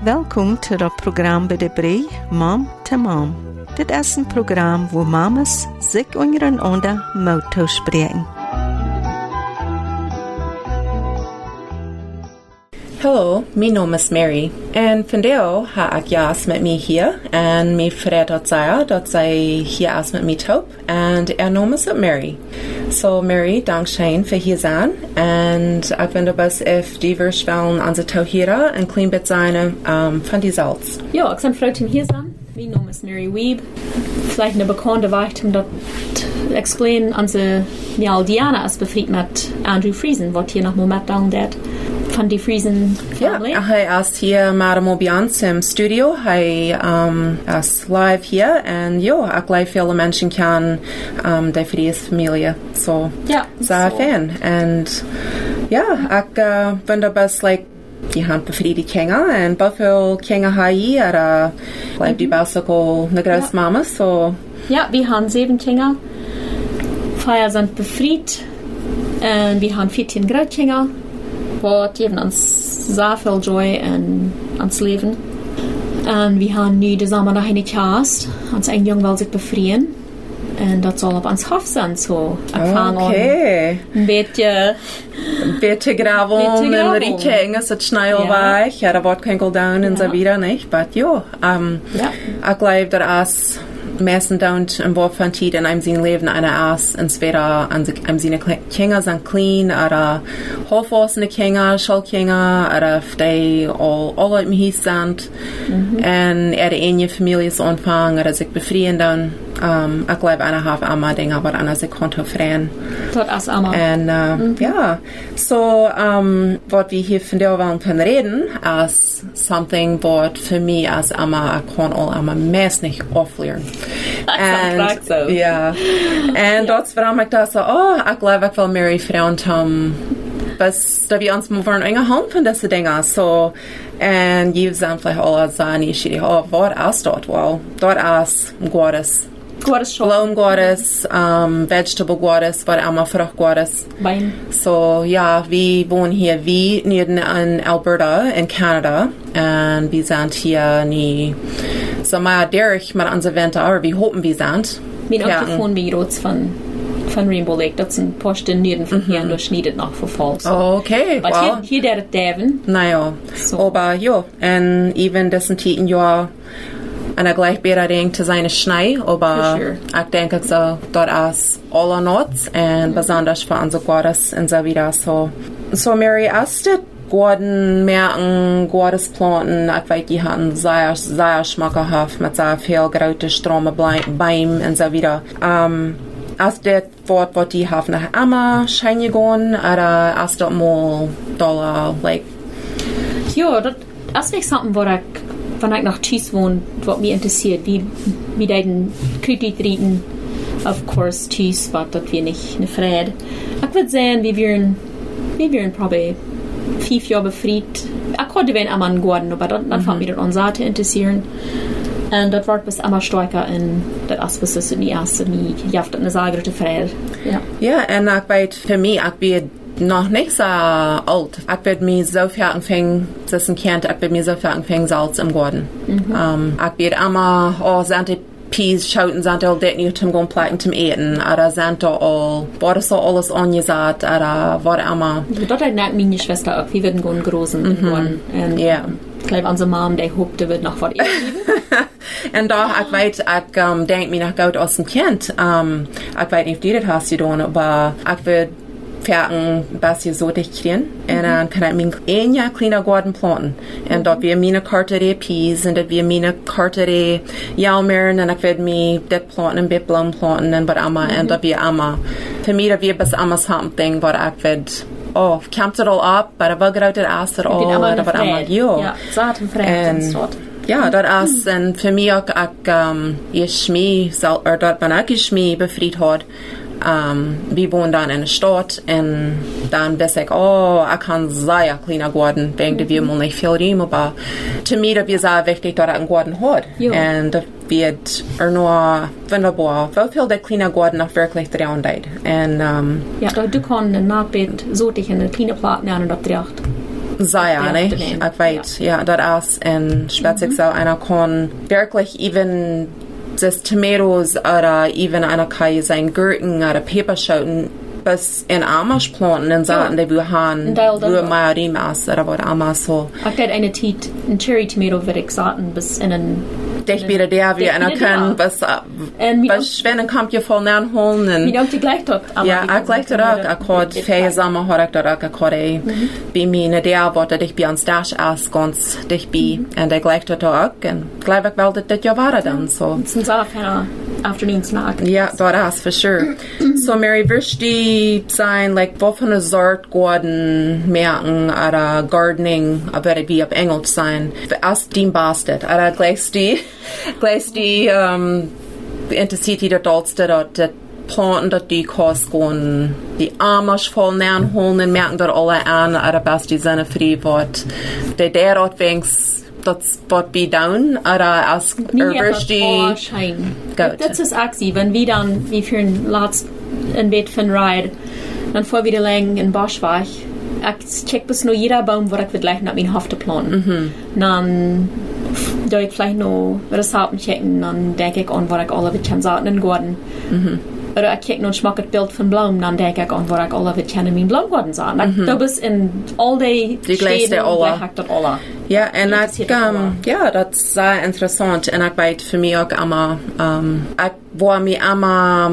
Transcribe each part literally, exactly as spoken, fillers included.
Welkom til het program bij de Brei, Mom to Mom. Dit is een program waar mamas zich ondereinander moeten spreken. Hallo, mijn naam is Mary. En vandaag heb ik jas met mij hier. En mijn vriend had zei dat zij hier is met mij top. En haar naam is Mary. So Mary, dankzij voor hier zijn. En ik vind het best if die we willen aan ze toe hier en klein bit zijn um, van die salz. Ja, ik ben froh om hier zijn. Mijn naam is Mary Weeb. Vielleicht eine bekannte Weite, um das zu explain. Unsere Mial Diana ist befried mit Andrew Friesen, was hier noch Moment down dat von die Friesen family. Ja, hij is hier maar bij ons im studio. Hij um, is live hier en ja, ik live veel mensen kennen um, die Friese familie. So, ja, sehr so. fan. En ja, ik uh, vind het best like die hand befrieden Kinder en boveel Kinder heb je er blijft die best ook al een grote mama. So. Ja, wir haben sieben Kinder. Vier sind befried. Und wir haben vierzehn Großkinder. Was geben uns sehr viel Joy in ans Leben. Und wir haben nu zusammen noch eine Cast. Uns ein Jung will sich befrieden. Und das soll auf uns Hof sein. So, okay. Ein bisschen... Bitte graven en rieken is het snel weg. Ja, dat wordt geen down en zo weer niet. Maar ja, um, ja. ik geloof dat als mensen down een woord van tijd in een zijn leven en als en später aan zijn kinderen zijn clean, oder hoofdwassende kinderen, schoolkinderen, oder die al al uit mijn huis zijn en er de ene familie is ontvangen, oder zich bevrienden dan. Um, ik geloof aan een half allemaal dingen, wat aan zich konto vrijen. Dat is allemaal. En uh, mm-hmm. ja, so um, wat we hier vandaag willen kunnen reden, is something wat voor mij als ama, ik kan al ama meest niet afleren. En zo. Ja, en dat is waarom ik dacht, oh, ik geloof ik wil Mary vriend om, best dat we ons moeten in hand van deze dingen, so. En je zijn vielleicht al zijn, je ziet, oh, wat is dat wel? Dat is Gottes. Bloem Gottes, um, vegetable Gottes, wat allemaal vrucht Gottes. Bein. So, ja, we wonen hier, we in Alberta, in Canada. En we zijn hier niet, so maar derg met onze winter, we hopen we zijn. Mijn ook gevonden bij rots van, van Rainbow Lake, dat is een poste neden van hier en doorsneden nog vervolgens. Oh, okay, maar well. hier, hier der het Devon. Nou ja, so. Aber ja, en even dessen tien jaar, en ik gleich beter denk te zijn schnei, aber sure. ik denk ik zo, dat is alle nots en besonders voor onze Gottes en zo wieder so. So Mary, als dit Gordon merken, Gottes planten, ik weet, die hadden sehr, sehr schmackhaft mit sehr viel grote Strome beim en zo wieder. Um, als dit wordt wat die have nach Amma schein gegaan, oder als dat mal dollar, like? Ja, dat is niet something wat ik wanneer ik nog thuis woon, wat me interesseert, wie, wie den kritiek reden, of course, thuis, wat dat we niet, niet vrede. Ik wil zeggen, we waren, we waren probably vijf jaar bevriend. Ik had er wel aan man geworden, maar dat, dat vond me dat ons te interesseren. En dat wordt best allemaal sterker en dat is best in die eerste, die heeft een zeer grote vrede. Ja. Ja, en ik weet, voor mij, ik ben noch nicht so alt. Ich bin mir so viel angefangen, das ist ein Kind, ich bin mir so viel angefangen, Salz im Garten. Mhm. Um, ich bin immer, oh, sind die Peas, schauten, sind all das nicht zum Platten zum Eten, oder sind da all, war das so alles angesagt, oder war immer. Dort hat meine Schwester auch, wir werden gehen großen im Garten. Ja. Ich glaube, unsere Mom, die hofft, die wird noch was essen. En daar, ik weet, ik um, denk me nog goed als een kind. Um, ik weet niet of die dat hast gedaan, maar ik wil verken beetje zo dichtgehen. En dan kan ik mijn een jaar kleiner garden planten. En dat weer mijn kartere peas, en dat weer mijn kartere jalmeren, en ik wil me dit planten en dit bloem planten, en wat allemaal, en dat weer allemaal. Voor mij dat weer best allemaal something, wat ik wil, oh, komt het al op, maar wat groot het is er al, dat wat allemaal, ja. Ja, zaad en vrede. Ja, dat is, en voor mij ook, ik, um, je schmee, of dat ben ik je schmee bevriend had. Um, we wonen dan in de stad en dan wist ik, oh, ik kan zeer kleiner garden, wegen dat we mal niet veel ruimte, maar voor mij dat we zeer wichtig dat ik een garden had. En dat wird er nur wunderbar, weil der kleine Garten noch wirklich dran deed. En, um, ja, du kannst ein Nachbett so dich in eine kleine Platte nehmen und das dracht. Sehr, ne? Ich weiß, ja, das ist ein speziell so einer kann wirklich even das Tomatoes oder even einer kann sein Gurken oder Peperschoten bis in Amasch planten in Saaten, die wir haben, wo Majorim ist, oder was immer so. Ich hätte eine Tiet, ein Cherry Tomato würde ich sagen, bis in ein dich wieder der, wie einer kann, was, was, wenn ein kommt, ihr voll nachholen. Wie auch die gleich dort. Ja, ich gleich dort auch, ich hatte vier Sommer, habe ich dort auch, ich hatte bei mir eine der, wo dich bei uns das ist, ganz dich bei, und ich gleich dort auch, und gleich ich wollte das ja war dann, so. Es ist ein sehr afternoon snack. Ja, das ist, for sure. So, Mary, wirst du sein, like, wo von der Sort Garden merken, oder Gardening, aber wie auf Englisch sein, als die bastet, oder gleich die, gleich die, um, interessiert die dort als dort, dort planten dort die Kosten, die Amish voll nachholen und merken dort alle an, oder best die Sinne frei wird, der der dort wenigstens das wird be down, oder als wirst du gut. Das ist auch sie, wenn wir dann, wie für ein Latz, ein Bett von Ride, dann vor wieder lang in Bosch war ich, ich check bis nur jeder Baum, wo ich gleich nach meinem Hofte planten. Mhm. Dann da ich vielleicht noch Rezepten checken, dann denke ich an, wo ich alle mit Sachen in Garten. Mhm. Oder ich kijk nog schmack het beeld van bloem, dan denk ik aan waar ik alle wat kennen mijn bloemgarten zijn. Mm-hmm. Dat is in al die steden, alle. Ik dat alle. Ja, en ik, um, ja, dat is sehr interessant. En ik weet voor mij ook allemaal, um, ik wil mij allemaal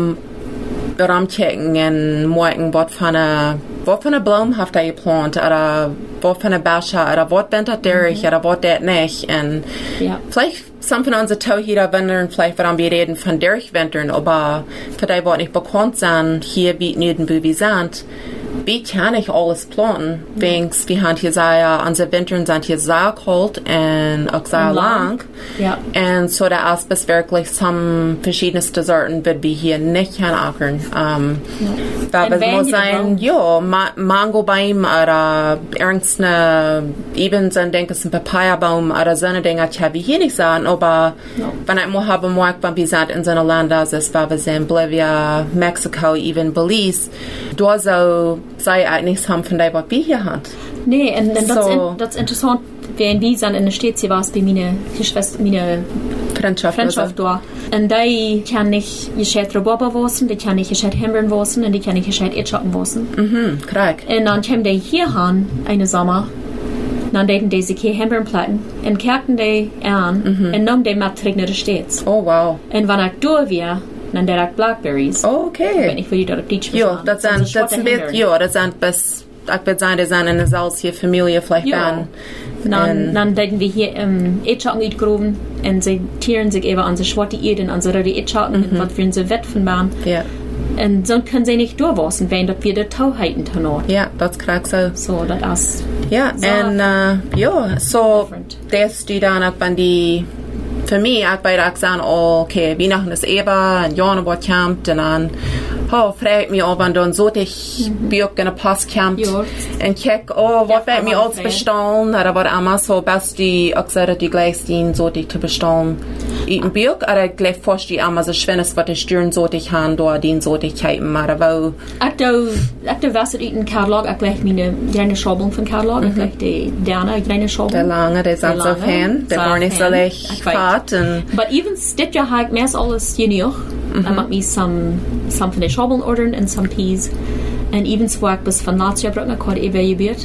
ramchecken en morgen wat van een, wat van een bloem heeft hij geplant, oder wat van een basje, oder wat bent dat derich, oder wat dat niet. En ja. Vielleicht some von unseren Tauhida wandern, vielleicht werden wir reden von Durchwintern, aber für die, was nicht bekannt sind, hier bieten jeden Bubi sind, wie kann ich alles planen? Mhm. Wenigstens, wir haben hier sehr, unsere Wintern sind hier sehr kalt und auch sehr lang. Ja. Und so, da ist es wirklich some verschiedenste Sorten, wird wir hier nicht hinackern. Um, ja. Weil es muss sein, ja, Ma- Mangobaum oder irgendeine, eben so, denke ich, ein Papayabaum oder so eine Dinge, die wir hier nicht sagen, aber no. Wenn ich mal habe, wenn wir sind in so einem Land, das ist, weil wir sind Bolivia, Mexiko, even Belize, da so, sei eigentlich haben von dem, was wir hier haben. Nee, und, und so. das, in, das ist interessant, wenn wir sind in der Stadt, sie war es bei meiner Schwester, meine Freundschaft, Freundschaft da. Und die kann nicht gescheit Rhabarber wassen, die kann nicht gescheit Himbeeren wassen, und die kann nicht gescheit Erdschapfen wassen. Mhm, korrekt. Und dann kommen die hier an, einen Sommer, dann daten die sich hier Himbeeren platten, und kerken die an, mhm. und nahmen die mit zurück nach der Stadt. Oh, wow. Und wenn ich da wäre, dann der ich Blackberries. Oh, okay. Ich weiß nicht, wo die dort auf Deutsch ja, das sind, das sind, ja, das sind bis, ich würde sagen, das sind eine solche Familie vielleicht ja. Dann, dann daten wir hier im Erdschapfen uitgegraben, und sie tieren sich eben an die schwarze Erde und an die rote Erdschapfen, mhm. was für sie Wett von waren. Ja. Und so können sie nicht durchwassen, wenn das wieder Tauheiten tun. Ja, das ist korrekt so. So, das ist ja, und uh, ja, so, das die dann auch wenn die, für mich, ich bei der sagen, oh, okay, Weihnachten ist eben, ein Jahr wird kommt, und dann, oh, fragt mich, ob man dann so dich Björk in der Post kommt, ja. und check, oh, was wird mir alles bestellen, oder was immer so, best die, auch gesagt, die gleich stehen, so dich zu bestellen. In Björk, oder gleich fast die immer so schön ist, was die Stirn so dich haben, da die so dich haben, oder wo. Ich da, ich da was in Katalog, ich gleich meine kleine Schobung von Katalog, ich gleich die Dana, kleine Schobung. Der lange, der sind so Fan, der gar nicht so leicht hart. But even dit jaar ga ik meest alles junior. I make me some, some van de schobeln orderen en some peas. En even zo ik bis van laatst jaar broek, ik had evalueerd.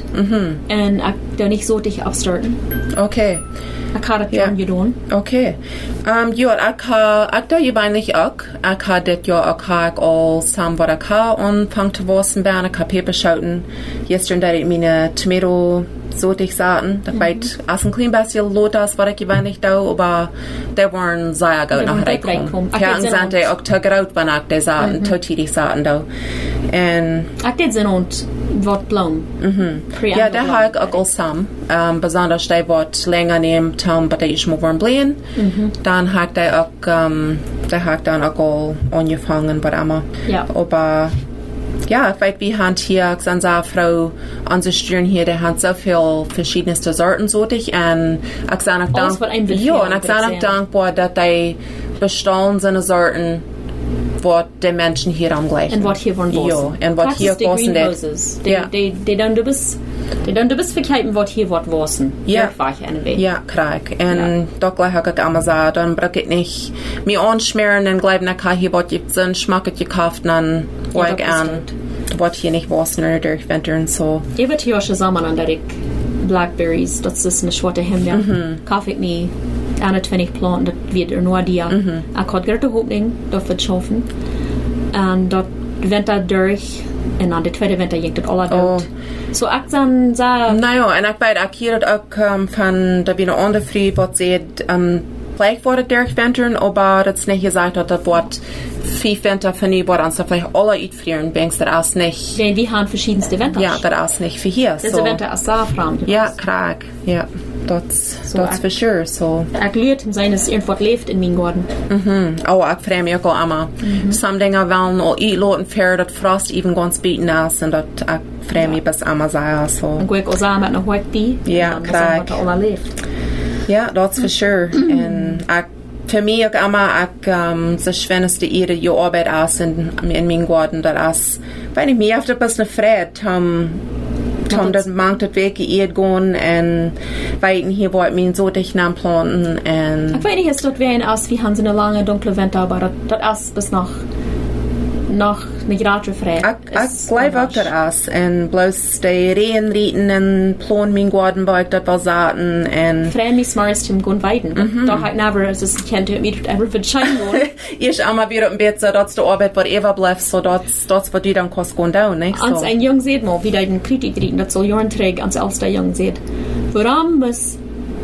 En ik doe niet zo dich afstarten. Okay. Ik had het dan gedaan. Okay. Um, ja, ik ha, ik doe je weinig ook. Ik ha dit jaar ook ha ik al samen wat ik ha aanvang te wassen ben. Ik ha peperschoten. Gestern deed ik mijn tomato so dich sagen, da weit als ein klein bisschen Lotus war ich wenig da, aber der waren sehr gut nach reinkommen. Ja, und sind die auch tagraut, wenn ich die sagen, totidig sagen da. Und ich did sind und Wort Blum. Mhm. Ja, der habe ich auch zusammen. Um, besonders der Wort länger nehmen, um, bei der ich mal warm bleiben. Dann habe ich der auch, um, der habe ich dann auch angefangen, bei einmal. Ja. Aber ja, ich weiß, wie haben hier, ich sage, Frau, unsere Stirn hier, der hat so viel verschiedenste Sorten so dich, und ich sage auch dankbar, ja, und ich sage auch dankbar, dass die bestellen seine Sorten, wat de Menschen hier am gleichen. En wat hier von Ja, en wat hier wassen wassen det. Ja. Die, die, die du bist, die du bist verkeiten, wat hier wat wassen. Ja. War ich eine Weg. Ja, krijg. En ja. dat gleich heb ik allemaal gesagt, dan bruk ik niet meer aanschmeren en glijf naar hier wat je zin schmacket gekauft, dan hoor ik aan wat hier niet wassen durch winter en zo. Je weet hier schon zusammen an der ik Blackberries, dat is een zwarte hemel. Mm-hmm. Kauf ik niet eenentwintig planten, dat wird er nur die. Mm-hmm. Ik had gerte hoopning, dat wird schaffen. En dat winter durch, en aan de tweede winter ging dat alle dood. Oh. So ik dan zei... Nou en ik weet ook hier dat ook um, van, dat we een andere vriend wat zegt, um, vielleicht wordt het durchwintern, aber dat is niet gezegd dat dat wordt vier winter van nu wordt, en zo vielleicht alle uitvrieren, denkst dat als niet... Denn wir haben verschiedenste Winters. Ja, dat als niet voor hier. Deze winter is Safran. Ja, krijg. Ja, dat is So, for sure. So. Ik leert hem zijn dat irgendwas leeft in mijn garten. Mhm. Oh, ik vreem je ook al allemaal. Mm-hmm. Some dingen willen al uitloten ver dat frost even ganz bieten is, en dat ik vreem je best allemaal zeggen. So. En gooi ik al samen met een white bee. Ja, krijg. Wat er allemaal leeft. Ja, dat is for sure. En ik, voor mij ook allemaal, ik, um, de schwinste ieder je arbeid is in, in mijn garten, dat is, weet ik, mij heeft het best een vreed, um, Tom, dat maakt het week eet gaan en weten hier wordt mijn zo dicht aan planten en... Ik weet niet, is dat weer als we hebben een lange donkere winter, maar dat, dat is bis nog nog een graadje vrij. Ik, ik geloof ook dat is en bloos de regen rieten en plan mijn gartenbuik dat wel zaten en... Vrij mij smarst hem gewoon weiden. Mm-hmm. Dat ik never, als ik kent het niet, ever verschijnen gaan. Eerst allemaal weer een beetje dat de arbeid wat even blijft, so dat dat wat die dan kost gewoon down, ne? Als een jong zegt maar, wie dat een kritiek rieten, dat zal jaren terug, als als der jong zegt, waarom muss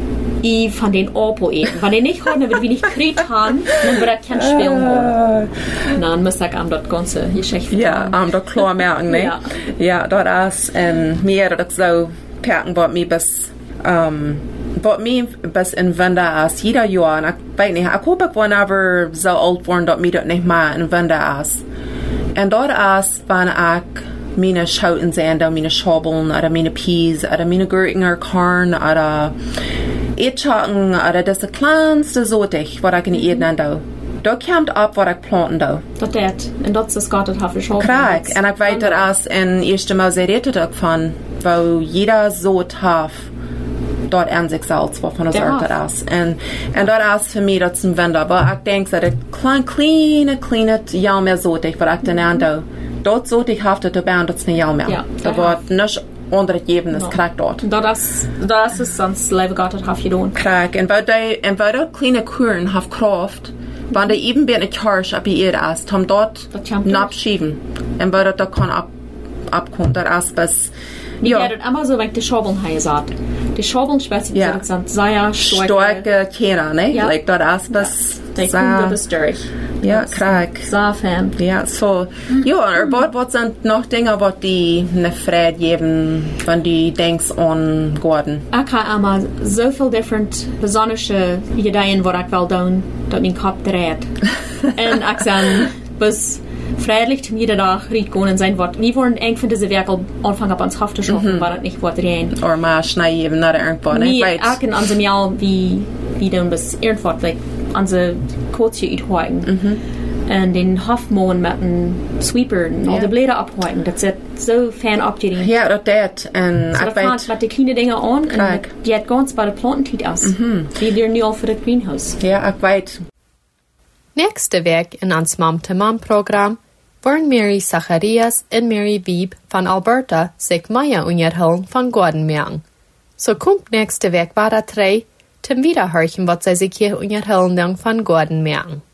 ich von den Opel eten? Wenn ich nicht habe, dann würde ich nicht kriegt haben, dann würde ich kein Spielen haben. Dann muss ich am das ganze Geschichte ja, am das klar merken, ne? Ja. Ja, dat is en meer dat ik zo perken wat mij bis um, wat mij bis in winter is jeder jaar en ik weet niet, ik hoop ik wanneer zo oud worden dat mij dat niet meer in winter is. En dat is wanneer ik mijn schouten zijn, dat mijn schabelen, oder mijn peas, oder mijn gurken, korn, oder Eetschaken, oder das ist kleinste Sotig, was ich in eten an doe. Da kommt ab, was ich planten doe. Dat dat. En dat is Gott het heeft Krijg. En ik weet dat als in eerste Mose redet ook van, wo jeder so taf dort an sich selbst, wovon es auch das ist. Und, und dort ist für mich das ein Wunder. Aber ich denke, dass das kleine, kleine, kleine, ja mehr Sotig, was ich dann an doe. Dort Sotig haftet dabei, das ist nicht ja mehr. Ja, da wird nicht ondergeven is, krijg dort. Dat is, dat is sonst leven Gott het heeft gedaan. Krijg. En wat die, en wat die kleine kuren heeft kraft, wanneer die even bij een kars op je eer is, om dort napschieben. En wat dat kan op, opkomt, dat is best, ja. Ja, dat immer so, wenn die Schabeln hier sagt. Die Schabeln speziell sind sehr starke Kinder, ne? Ja. Like, dat is best, die kommen bis durch. Ja, krijg. Sehr fan. Ja, so. Ja, en wat, wat zijn nog dingen wat die ne vrede geven, van die denks aan Gordon? Ik heb allemaal zoveel different, bijzondere ideeën wat ik wil doen, dat mijn kop draait. En ik zijn bis vrijelijk zum jeder Tag riet gaan en zijn wat, wie worden eng van deze werk al aanvangen op ons hoofd te schaffen, waar het niet wordt rein. Or maar schneiden naar de irgendwo, ne? Nee, ik in onze maal, wie, wie doen bis irgendwo, like, onze kootje uithouden. Mm-hmm. En den Hofmoen met een sweeper en al ja. de bladeren ophouden. Dat zit zo fijn op te doen. Ja, dat deed. En so ik weet... Dat met de kleine dingen aan. En die het ganz bij de plantentijd is. Mm-hmm. Die leren nu al voor het greenhouse. Ja, ik weet. Nächste week in ons Mom to Mom program worden Mary Zacharias en Mary Wieb van Alberta zich Maya onderhouden van Gordonmerken. So komt nächste week waar dat drei zum Wiederhören, was sie sich hier unterhalten von Gordonmerken.